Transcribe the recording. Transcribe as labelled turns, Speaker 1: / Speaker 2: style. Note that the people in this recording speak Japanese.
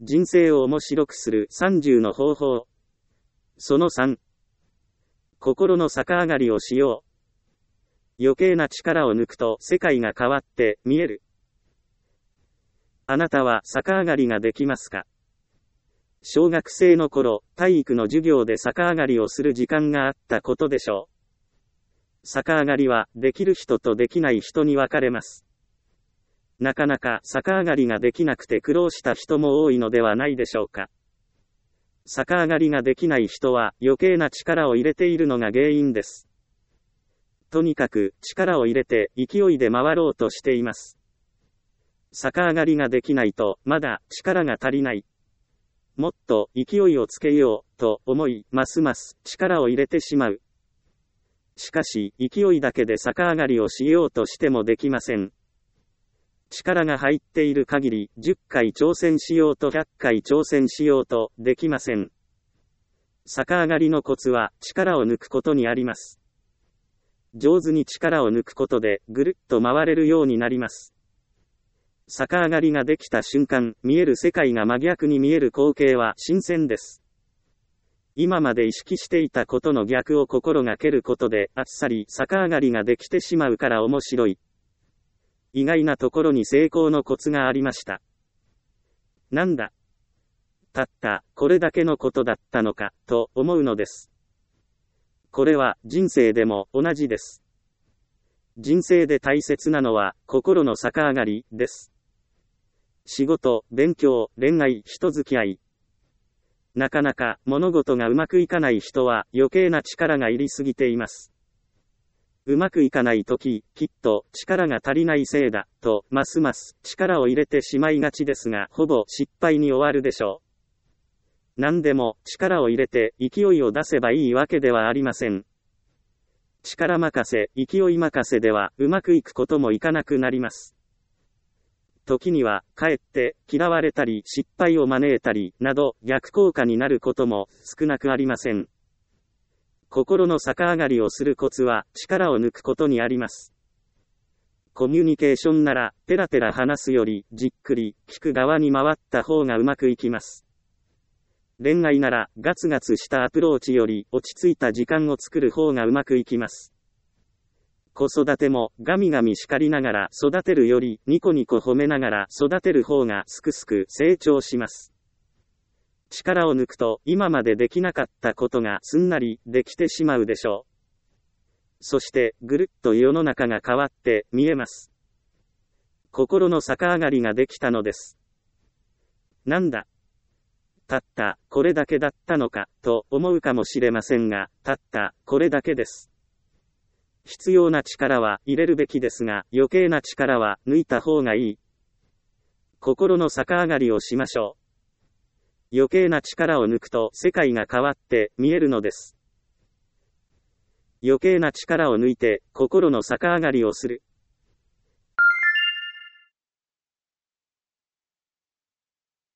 Speaker 1: 人生を面白くする30の方法。その3。心の逆上がりをしよう。余計な力を抜くと世界が変わって見える。あなたは逆上がりができますか？小学生の頃、体育の授業で逆上がりをする時間があったことでしょう。逆上がりは、できる人とできない人に分かれます。なかなか逆上がりができなくて苦労した人も多いのではないでしょうか。逆上がりができない人は余計な力を入れているのが原因です。とにかく力を入れて勢いで回ろうとしています。逆上がりができないとまだ力が足りない。もっと勢いをつけようと思い、ますます力を入れてしまう。しかし勢いだけで逆上がりをしようとしてもできません。力が入っている限り10回挑戦しようと100回挑戦しようとできません。逆上がりのコツは力を抜くことにあります。上手に力を抜くことでぐるっと回れるようになります。逆上がりができた瞬間、見える世界が真逆に見える光景は新鮮です。今まで意識していたことの逆を心がけることであっさり逆上がりができてしまうから面白い。意外なところに成功のコツがありました。なんだ。たったこれだけのことだったのかと思うのです。これは人生でも同じです。人生で大切なのは心の逆上がりです。仕事、勉強、恋愛、人付き合い。なかなか物事がうまくいかない人は余計な力が入りすぎています。うまくいかないとき、きっと力が足りないせいだとますます力を入れてしまいがちですが、ほぼ失敗に終わるでしょう。何でも力を入れて勢いを出せばいいわけではありません。力任せ、勢い任せではうまくいくこともいかなくなります。時には、かえって嫌われたり失敗を招いたりなど逆効果になることも少なくありません。心の逆上がりをするコツは力を抜くことにあります。コミュニケーションならペラペラ話すよりじっくり聞く側に回った方がうまくいきます。恋愛ならガツガツしたアプローチより落ち着いた時間を作る方がうまくいきます。子育てもガミガミ叱りながら育てるよりニコニコ褒めながら育てる方がすくすく成長します。力を抜くと今までできなかったことがすんなりできてしまうでしょう。そしてぐるっと世の中が変わって見えます。心の逆上がりができたのです。なんだ。たったこれだけだったのかと思うかもしれませんが、たったこれだけです。必要な力は入れるべきですが、余計な力は抜いた方がいい。心の逆上がりをしましょう。余計な力を抜くと世界が変わって見えるのです。余計な力を抜いて心の逆上がりをする。